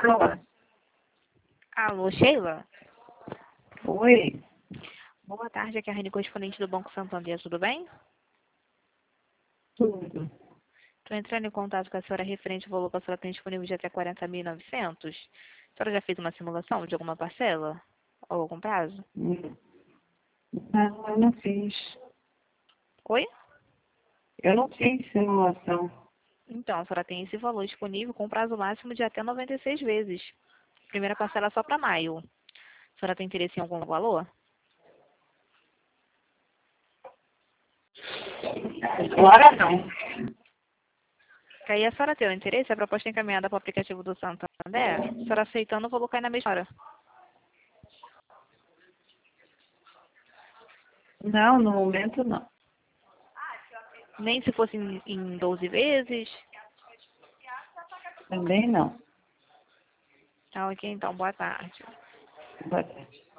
Alô? Alô, Sheila? Oi, Boa tarde, aqui é a Rani, correspondente do Banco Santander, tudo bem? tudo. Estou entrando em contato com a senhora referente ao valor que a senhora tem disponível de até 40.900. A senhora já fez uma simulação de alguma parcela? Ou algum prazo? Não, eu não fiz. Oi? Eu não fiz simulação. Então, a senhora tem esse valor disponível com prazo máximo de até 96 vezes. Primeira parcela só para maio. A senhora tem interesse em algum valor? Agora não. Aí a senhora tem o interesse, a proposta é encaminhada para o aplicativo do Santander. A senhora aceitando, o valor cai na mesma hora. Não, no momento não. Nem se fosse em 12 vezes. Também não. Tá, ok, então, boa tarde. Boa tarde.